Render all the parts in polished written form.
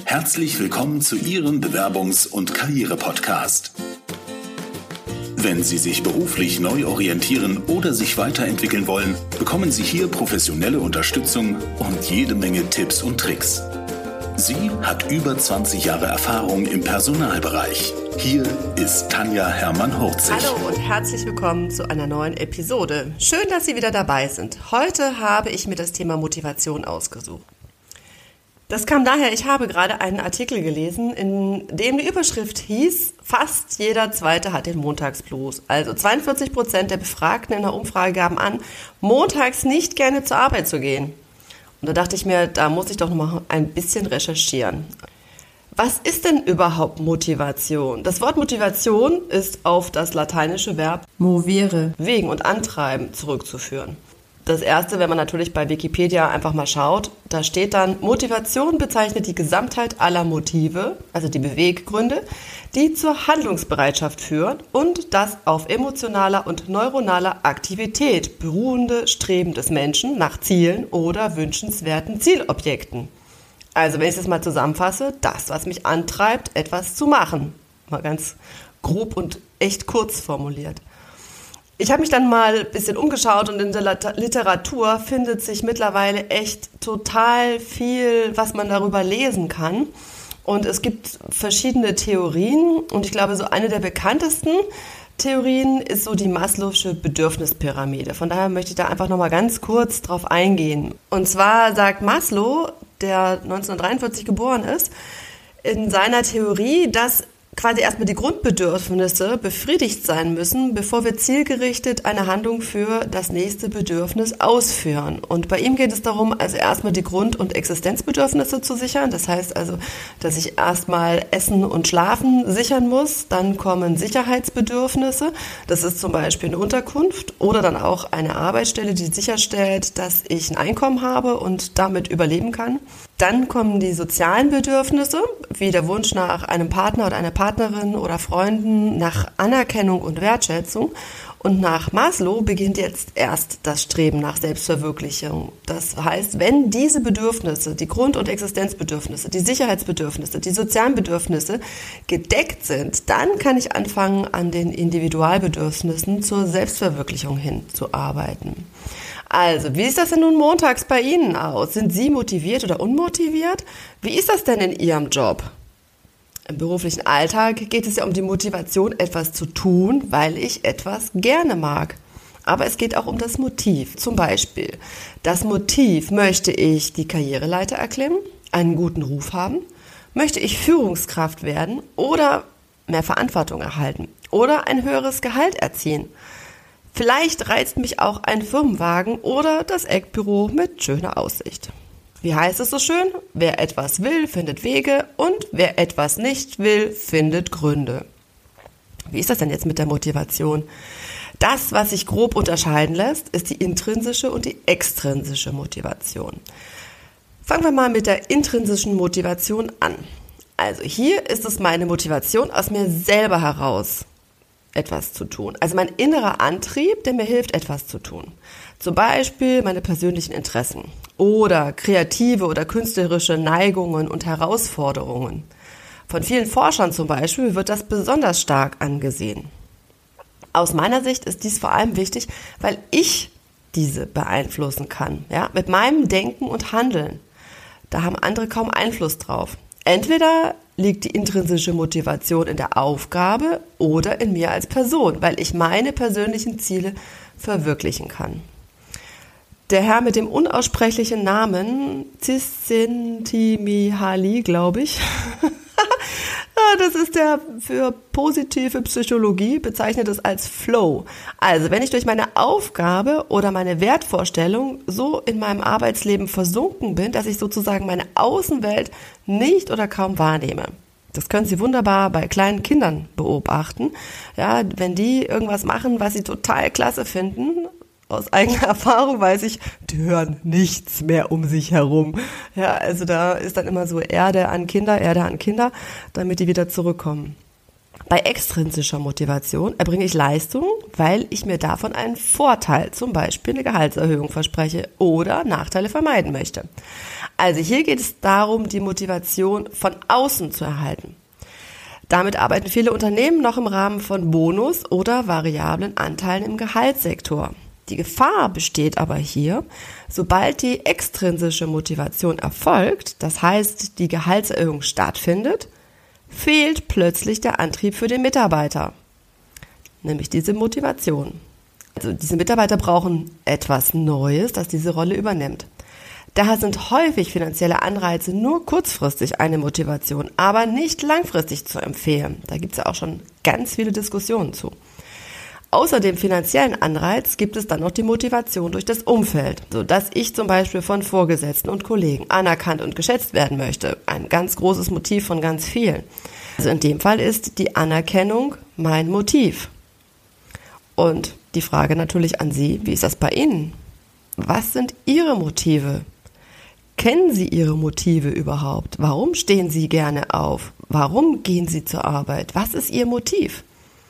Herzlich willkommen zu Ihrem Bewerbungs- und Karriere-Podcast. Wenn Sie sich beruflich neu orientieren oder sich weiterentwickeln wollen, bekommen Sie hier professionelle Unterstützung und jede Menge Tipps und Tricks. Sie hat über 20 Jahre Erfahrung im Personalbereich. Hier ist Tanja Hermann-Hurzig. Hallo und herzlich willkommen zu einer neuen Episode. Schön, dass Sie wieder dabei sind. Heute habe ich mir das Thema Motivation ausgesucht. Das kam daher, ich habe gerade einen Artikel gelesen, in dem die Überschrift hieß, fast jeder Zweite hat den Montagsblues. Also 42% der Befragten in der Umfrage gaben an, montags nicht gerne zur Arbeit zu gehen. Und da dachte ich mir, da muss ich doch noch mal ein bisschen recherchieren. Was ist denn überhaupt Motivation? Das Wort Motivation ist auf das lateinische Verb movere, bewegen und antreiben, zurückzuführen. Das erste, wenn man natürlich bei Wikipedia einfach mal schaut, da steht dann, Motivation bezeichnet die Gesamtheit aller Motive, also die Beweggründe, die zur Handlungsbereitschaft führen und das auf emotionaler und neuronaler Aktivität beruhende Streben des Menschen nach Zielen oder wünschenswerten Zielobjekten. Also wenn ich das mal zusammenfasse, das, was mich antreibt, etwas zu machen. Mal ganz grob und echt kurz formuliert. Ich habe mich dann mal ein bisschen umgeschaut und in der Literatur findet sich mittlerweile echt total viel, was man darüber lesen kann. Und es gibt verschiedene Theorien und ich glaube, so eine der bekanntesten Theorien ist so die Maslow'sche Bedürfnispyramide. Von daher möchte ich da einfach nochmal ganz kurz drauf eingehen. Und zwar sagt Maslow, der 1943 geboren ist, in seiner Theorie, dass quasi erstmal die Grundbedürfnisse befriedigt sein müssen, bevor wir zielgerichtet eine Handlung für das nächste Bedürfnis ausführen. Und bei ihm geht es darum, also erstmal die Grund- und Existenzbedürfnisse zu sichern. Das heißt also, dass ich erstmal Essen und Schlafen sichern muss. Dann kommen Sicherheitsbedürfnisse. Das ist zum Beispiel eine Unterkunft oder dann auch eine Arbeitsstelle, die sicherstellt, dass ich ein Einkommen habe und damit überleben kann. Dann kommen die sozialen Bedürfnisse, wie der Wunsch nach einem Partner oder einer Partnerin oder Freunden, nach Anerkennung und Wertschätzung. Und nach Maslow beginnt jetzt erst das Streben nach Selbstverwirklichung. Das heißt, wenn diese Bedürfnisse, die Grund- und Existenzbedürfnisse, die Sicherheitsbedürfnisse, die sozialen Bedürfnisse gedeckt sind, dann kann ich anfangen, an den Individualbedürfnissen zur Selbstverwirklichung hinzuarbeiten. Also, wie sieht das denn nun montags bei Ihnen aus? Sind Sie motiviert oder unmotiviert? Wie ist das denn in Ihrem Job? Im beruflichen Alltag geht es ja um die Motivation, etwas zu tun, weil ich etwas gerne mag. Aber es geht auch um das Motiv. Zum Beispiel, das Motiv, möchte ich die Karriereleiter erklimmen, einen guten Ruf haben? Möchte ich Führungskraft werden oder mehr Verantwortung erhalten oder ein höheres Gehalt erzielen? Vielleicht reizt mich auch ein Firmenwagen oder das Eckbüro mit schöner Aussicht. Wie heißt es so schön? Wer etwas will, findet Wege und wer etwas nicht will, findet Gründe. Wie ist das denn jetzt mit der Motivation? Das, was sich grob unterscheiden lässt, ist die intrinsische und die extrinsische Motivation. Fangen wir mal mit der intrinsischen Motivation an. Also hier ist es meine Motivation aus mir selber heraus, etwas zu tun. Also mein innerer Antrieb, der mir hilft, etwas zu tun. Zum Beispiel meine persönlichen Interessen oder kreative oder künstlerische Neigungen und Herausforderungen. Von vielen Forschern zum Beispiel wird das besonders stark angesehen. Aus meiner Sicht ist dies vor allem wichtig, weil ich diese beeinflussen kann, ja, mit meinem Denken und Handeln. Da haben andere kaum Einfluss drauf. Entweder liegt die intrinsische Motivation in der Aufgabe oder in mir als Person, weil ich meine persönlichen Ziele verwirklichen kann. Der Herr mit dem unaussprechlichen Namen, Csikszentmihalyi, glaube ich, das ist der für positive Psychologie, bezeichnet es als Flow. Also wenn ich durch meine Aufgabe oder meine Wertvorstellung so in meinem Arbeitsleben versunken bin, dass ich sozusagen meine Außenwelt nicht oder kaum wahrnehme. Das können Sie wunderbar bei kleinen Kindern beobachten. Ja, wenn die irgendwas machen, was sie total klasse finden, aus eigener Erfahrung weiß ich, die hören nichts mehr um sich herum. Ja, also da ist dann immer so Erde an Kinder, damit die wieder zurückkommen. Bei extrinsischer Motivation erbringe ich Leistung, weil ich mir davon einen Vorteil, zum Beispiel eine Gehaltserhöhung verspreche oder Nachteile vermeiden möchte. Also hier geht es darum, die Motivation von außen zu erhalten. Damit arbeiten viele Unternehmen noch im Rahmen von Bonus oder variablen Anteilen im Gehaltssektor. Die Gefahr besteht aber hier, sobald die extrinsische Motivation erfolgt, das heißt, die Gehaltserhöhung stattfindet, fehlt plötzlich der Antrieb für den Mitarbeiter, nämlich diese Motivation. Also diese Mitarbeiter brauchen etwas Neues, das diese Rolle übernimmt. Daher sind häufig finanzielle Anreize nur kurzfristig eine Motivation, aber nicht langfristig zu empfehlen. Da gibt es ja auch schon ganz viele Diskussionen zu. Außer dem finanziellen Anreiz gibt es dann noch die Motivation durch das Umfeld, sodass ich zum Beispiel von Vorgesetzten und Kollegen anerkannt und geschätzt werden möchte. Ein ganz großes Motiv von ganz vielen. Also in dem Fall ist die Anerkennung mein Motiv. Und die Frage natürlich an Sie, wie ist das bei Ihnen? Was sind Ihre Motive? Kennen Sie Ihre Motive überhaupt? Warum stehen Sie gerne auf? Warum gehen Sie zur Arbeit? Was ist Ihr Motiv?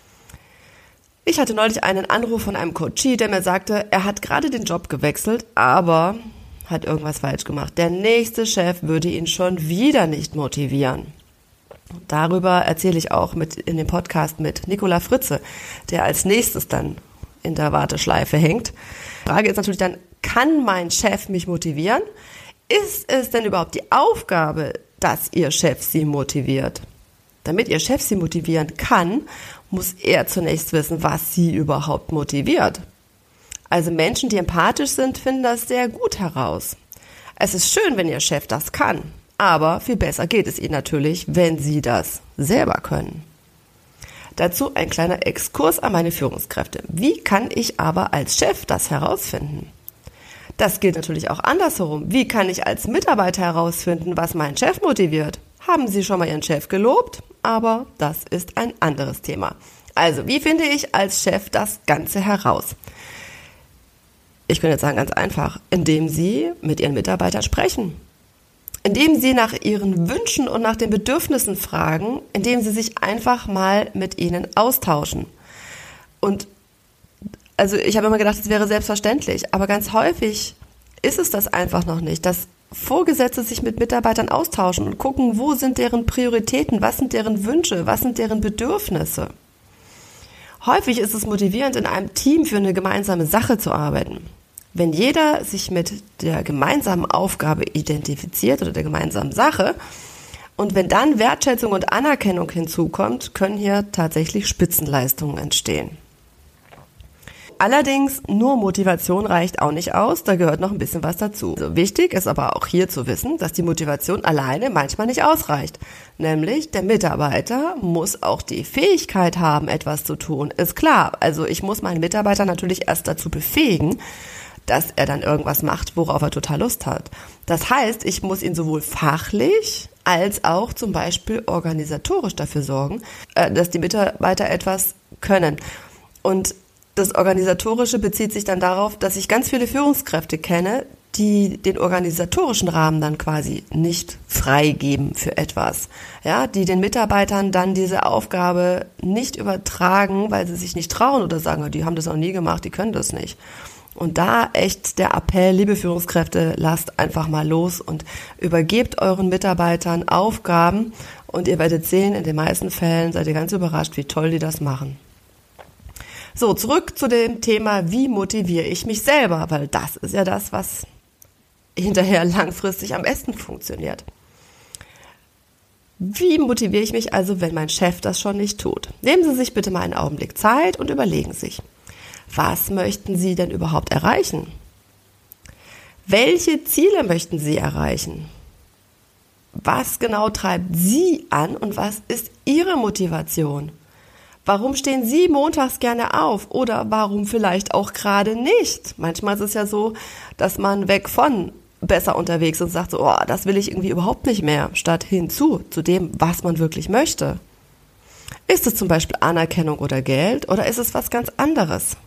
Ich hatte neulich einen Anruf von einem Coachie, der mir sagte, er hat gerade den Job gewechselt, aber hat irgendwas falsch gemacht. Der nächste Chef würde ihn schon wieder nicht motivieren. Darüber erzähle ich auch in dem Podcast mit Nicola Fritze, der als nächstes dann in der Warteschleife hängt. Die Frage ist natürlich dann, kann mein Chef mich motivieren? Ist es denn überhaupt die Aufgabe, dass Ihr Chef Sie motiviert? Damit Ihr Chef Sie motivieren kann, muss er zunächst wissen, was Sie überhaupt motiviert. Also Menschen, die empathisch sind, finden das sehr gut heraus. Es ist schön, wenn Ihr Chef das kann, aber viel besser geht es Ihnen natürlich, wenn Sie das selber können. Dazu ein kleiner Exkurs an meine Führungskräfte. Wie kann ich aber als Chef das herausfinden? Das gilt natürlich auch andersherum. Wie kann ich als Mitarbeiter herausfinden, was meinen Chef motiviert? Haben Sie schon mal Ihren Chef gelobt? Aber das ist ein anderes Thema. Also, wie finde ich als Chef das Ganze heraus? Ich könnte jetzt sagen, ganz einfach, indem Sie mit Ihren Mitarbeitern sprechen. Indem Sie nach Ihren Wünschen und nach den Bedürfnissen fragen, indem Sie sich einfach mal mit ihnen austauschen. Und also ich habe immer gedacht, es wäre selbstverständlich, aber ganz häufig ist es das einfach noch nicht, dass Vorgesetzte sich mit Mitarbeitern austauschen und gucken, wo sind deren Prioritäten, was sind deren Wünsche, was sind deren Bedürfnisse. Häufig ist es motivierend, in einem Team für eine gemeinsame Sache zu arbeiten. Wenn jeder sich mit der gemeinsamen Aufgabe identifiziert oder der gemeinsamen Sache und wenn dann Wertschätzung und Anerkennung hinzukommt, können hier tatsächlich Spitzenleistungen entstehen. Allerdings, nur Motivation reicht auch nicht aus, da gehört noch ein bisschen was dazu. Also wichtig ist aber auch hier zu wissen, dass die Motivation alleine manchmal nicht ausreicht. Nämlich, der Mitarbeiter muss auch die Fähigkeit haben, etwas zu tun. Ist klar, also ich muss meinen Mitarbeiter natürlich erst dazu befähigen, dass er dann irgendwas macht, worauf er total Lust hat. Das heißt, ich muss ihn sowohl fachlich als auch zum Beispiel organisatorisch dafür sorgen, dass die Mitarbeiter etwas können. Und das Organisatorische bezieht sich dann darauf, dass ich ganz viele Führungskräfte kenne, die den organisatorischen Rahmen dann quasi nicht freigeben für etwas. Ja, die den Mitarbeitern dann diese Aufgabe nicht übertragen, weil sie sich nicht trauen oder sagen, die haben das noch nie gemacht, die können das nicht. Und da echt der Appell, liebe Führungskräfte, lasst einfach mal los und übergebt euren Mitarbeitern Aufgaben und ihr werdet sehen, in den meisten Fällen seid ihr ganz überrascht, wie toll die das machen. So, zurück zu dem Thema, wie motiviere ich mich selber, weil das ist ja das, was hinterher langfristig am besten funktioniert. Wie motiviere ich mich also, wenn mein Chef das schon nicht tut? Nehmen Sie sich bitte mal einen Augenblick Zeit und überlegen sich, was möchten Sie denn überhaupt erreichen? Welche Ziele möchten Sie erreichen? Was genau treibt Sie an und was ist Ihre Motivation? Warum stehen Sie montags gerne auf oder warum vielleicht auch gerade nicht? Manchmal ist es ja so, dass man weg von besser unterwegs ist und sagt so, oh, das will ich irgendwie überhaupt nicht mehr, statt hinzu zu dem, was man wirklich möchte. Ist es zum Beispiel Anerkennung oder Geld oder ist es was ganz anderes?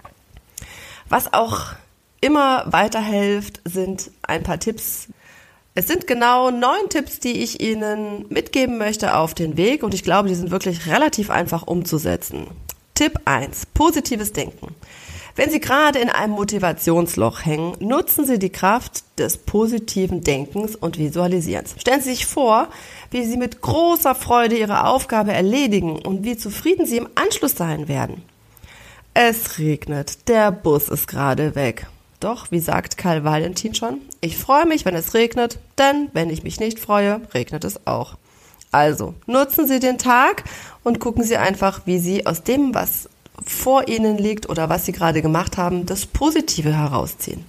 Was auch immer weiterhilft, sind ein paar Tipps, Es sind genau 9 Tipps, die ich Ihnen mitgeben möchte auf den Weg und ich glaube, die sind wirklich relativ einfach umzusetzen. Tipp 1. Positives Denken. Wenn Sie gerade in einem Motivationsloch hängen, nutzen Sie die Kraft des positiven Denkens und Visualisierens. Stellen Sie sich vor, wie Sie mit großer Freude Ihre Aufgabe erledigen und wie zufrieden Sie im Anschluss sein werden. Es regnet, der Bus ist gerade weg. Doch, wie sagt Karl Valentin schon, ich freue mich, wenn es regnet, denn wenn ich mich nicht freue, regnet es auch. Also, nutzen Sie den Tag und gucken Sie einfach, wie Sie aus dem, was vor Ihnen liegt oder was Sie gerade gemacht haben, das Positive herausziehen.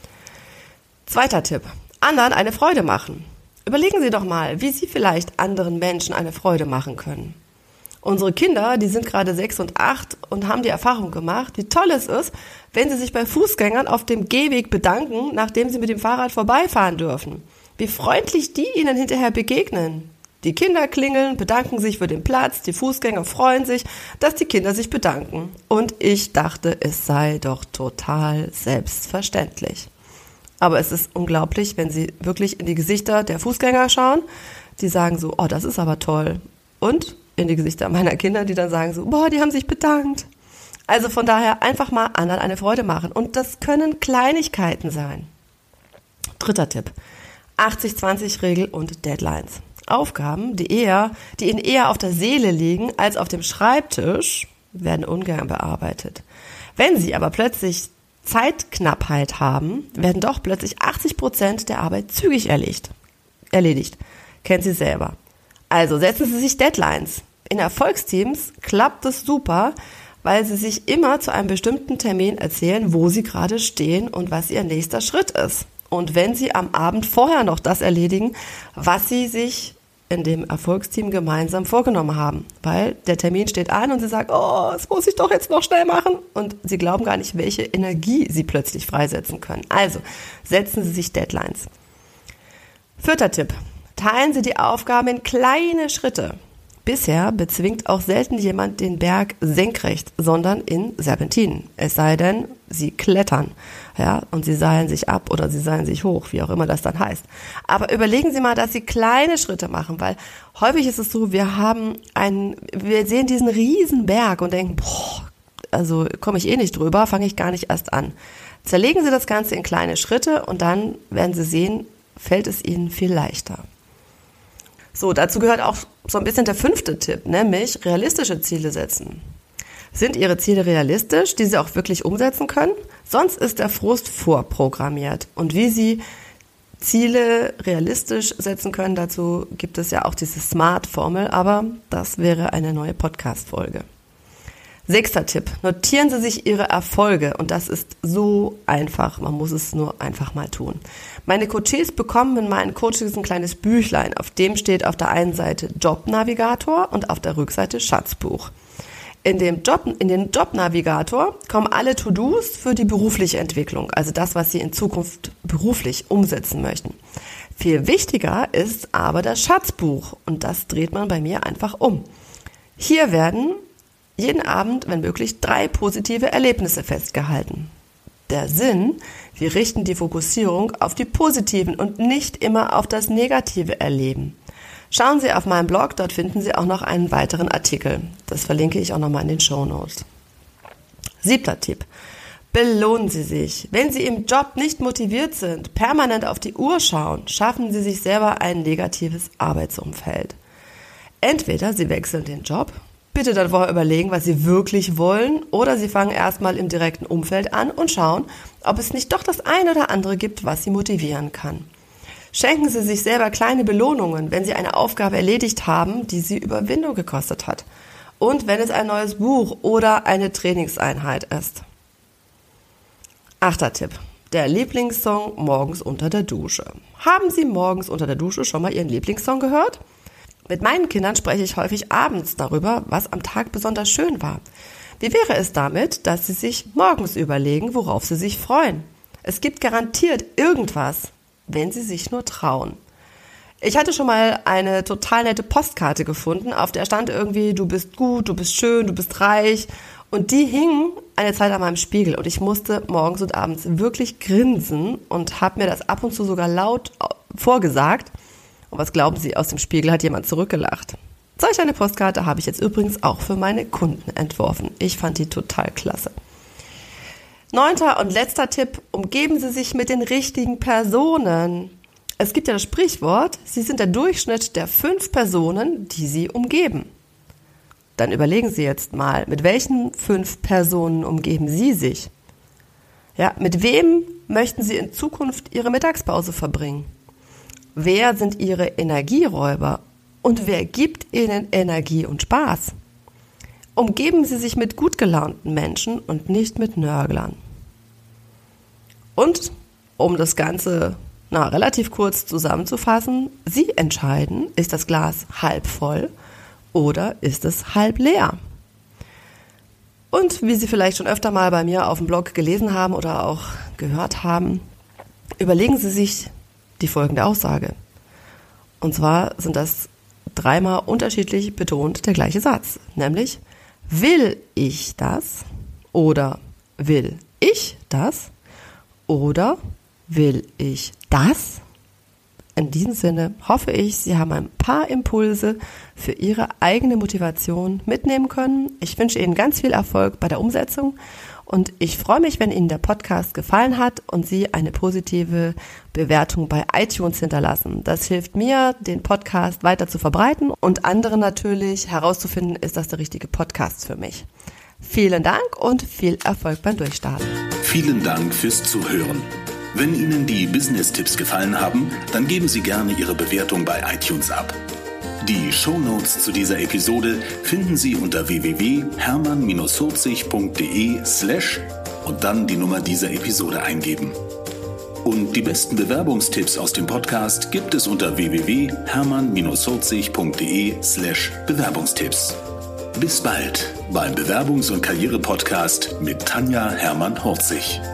2. Tipp, anderen eine Freude machen. Überlegen Sie doch mal, wie Sie vielleicht anderen Menschen eine Freude machen können. Unsere Kinder, die sind gerade 6 und 8 und haben die Erfahrung gemacht, wie toll es ist, wenn sie sich bei Fußgängern auf dem Gehweg bedanken, nachdem sie mit dem Fahrrad vorbeifahren dürfen. Wie freundlich die ihnen hinterher begegnen. Die Kinder klingeln, bedanken sich für den Platz, die Fußgänger freuen sich, dass die Kinder sich bedanken. Und ich dachte, es sei doch total selbstverständlich. Aber es ist unglaublich, wenn Sie wirklich in die Gesichter der Fußgänger schauen, die sagen so, oh, das ist aber toll. Und in die Gesichter meiner Kinder, die dann sagen so, boah, die haben sich bedankt. Also von daher einfach mal anderen eine Freude machen. Und das können Kleinigkeiten sein. 3. Tipp, 80-20-Regel und Deadlines. Aufgaben, die Ihnen eher auf der Seele liegen als auf dem Schreibtisch, werden ungern bearbeitet. Wenn Sie aber plötzlich Zeitknappheit haben, werden doch plötzlich 80% der Arbeit zügig erledigt. Kennen Sie selber. Also setzen Sie sich Deadlines. In Erfolgsteams klappt es super, weil Sie sich immer zu einem bestimmten Termin erzählen, wo Sie gerade stehen und was Ihr nächster Schritt ist. Und wenn Sie am Abend vorher noch das erledigen, was Sie sich in dem Erfolgsteam gemeinsam vorgenommen haben. Weil der Termin steht an und Sie sagen, oh, das muss ich doch jetzt noch schnell machen. Und Sie glauben gar nicht, welche Energie Sie plötzlich freisetzen können. Also setzen Sie sich Deadlines. 4. Tipp. Teilen Sie die Aufgaben in kleine Schritte. Bisher bezwingt auch selten jemand den Berg senkrecht, sondern in Serpentinen. Es sei denn, Sie klettern, ja, und Sie seilen sich ab oder Sie seilen sich hoch, wie auch immer das dann heißt. Aber überlegen Sie mal, dass Sie kleine Schritte machen, weil häufig ist es so, wir sehen diesen riesen Berg und denken, boah, also komme ich eh nicht drüber, fange ich gar nicht erst an. Zerlegen Sie das Ganze in kleine Schritte und dann werden Sie sehen, fällt es Ihnen viel leichter. So, dazu gehört auch so ein bisschen der 5. Tipp, nämlich realistische Ziele setzen. Sind Ihre Ziele realistisch, die Sie auch wirklich umsetzen können? Sonst ist der Frust vorprogrammiert. Und wie Sie Ziele realistisch setzen können, dazu gibt es ja auch diese SMART-Formel, aber das wäre eine neue Podcast-Folge. 6. Tipp, notieren Sie sich Ihre Erfolge und das ist so einfach, man muss es nur einfach mal tun. Meine Coaches bekommen in meinen Coaches ein kleines Büchlein, auf dem steht auf der einen Seite Jobnavigator und auf der Rückseite Schatzbuch. In den Jobnavigator kommen alle To-Dos für die berufliche Entwicklung, also das, was Sie in Zukunft beruflich umsetzen möchten. Viel wichtiger ist aber das Schatzbuch und das dreht man bei mir einfach um. Hier werden jeden Abend, wenn möglich, 3 positive Erlebnisse festgehalten. Der Sinn, wir richten die Fokussierung auf die positiven und nicht immer auf das negative Erleben. Schauen Sie auf meinem Blog, dort finden Sie auch noch einen weiteren Artikel. Das verlinke ich auch nochmal in den Shownotes. 7. Tipp. Belohnen Sie sich. Wenn Sie im Job nicht motiviert sind, permanent auf die Uhr schauen, schaffen Sie sich selber ein negatives Arbeitsumfeld. Entweder Sie wechseln den Job, bitte dann vorher überlegen, was Sie wirklich wollen, oder Sie fangen erstmal im direkten Umfeld an und schauen, ob es nicht doch das eine oder andere gibt, was Sie motivieren kann. Schenken Sie sich selber kleine Belohnungen, wenn Sie eine Aufgabe erledigt haben, die Sie Überwindung gekostet hat. Und wenn es ein neues Buch oder eine Trainingseinheit ist. 8. Tipp. Der Lieblingssong morgens unter der Dusche. Haben Sie morgens unter der Dusche schon mal Ihren Lieblingssong gehört? Mit meinen Kindern spreche ich häufig abends darüber, was am Tag besonders schön war. Wie wäre es damit, dass Sie sich morgens überlegen, worauf Sie sich freuen? Es gibt garantiert irgendwas, wenn Sie sich nur trauen. Ich hatte schon mal eine total nette Postkarte gefunden, auf der stand irgendwie, du bist gut, du bist schön, du bist reich. Und die hing eine Zeit an meinem Spiegel und ich musste morgens und abends wirklich grinsen und habe mir das ab und zu sogar laut vorgesagt. Und was glauben Sie, aus dem Spiegel hat jemand zurückgelacht. Solch eine Postkarte habe ich jetzt übrigens auch für meine Kunden entworfen. Ich fand die total klasse. 9. und letzter Tipp, umgeben Sie sich mit den richtigen Personen. Es gibt ja das Sprichwort, Sie sind der Durchschnitt der 5 Personen, die Sie umgeben. Dann überlegen Sie jetzt mal, mit welchen 5 Personen umgeben Sie sich? Ja, mit wem möchten Sie in Zukunft Ihre Mittagspause verbringen? Wer sind Ihre Energieräuber? Und wer gibt Ihnen Energie und Spaß? Umgeben Sie sich mit gut gelaunten Menschen und nicht mit Nörglern. Und um das Ganze relativ kurz zusammenzufassen, Sie entscheiden, ist das Glas halb voll oder ist es halb leer? Und wie Sie vielleicht schon öfter mal bei mir auf dem Blog gelesen haben oder auch gehört haben, überlegen Sie sich die folgende Aussage. Und zwar sind das 3-mal unterschiedlich betont der gleiche Satz, nämlich: Will ich das oder will ich das oder will ich das? In diesem Sinne hoffe ich, Sie haben ein paar Impulse für Ihre eigene Motivation mitnehmen können. Ich wünsche Ihnen ganz viel Erfolg bei der Umsetzung und ich freue mich, wenn Ihnen der Podcast gefallen hat und Sie eine positive Bewertung bei iTunes hinterlassen. Das hilft mir, den Podcast weiter zu verbreiten und anderen natürlich herauszufinden, ist das der richtige Podcast für mich. Vielen Dank und viel Erfolg beim Durchstarten. Vielen Dank fürs Zuhören. Wenn Ihnen die Business-Tipps gefallen haben, dann geben Sie gerne Ihre Bewertung bei iTunes ab. Die Shownotes zu dieser Episode finden Sie unter www.hermann-40.de/ und dann die Nummer dieser Episode eingeben. Und die besten Bewerbungstipps aus dem Podcast gibt es unter www.hermann-40.de/Bewerbungstipps. Bis bald beim Bewerbungs- und Karriere-Podcast mit Tanja Hermann-Horzig.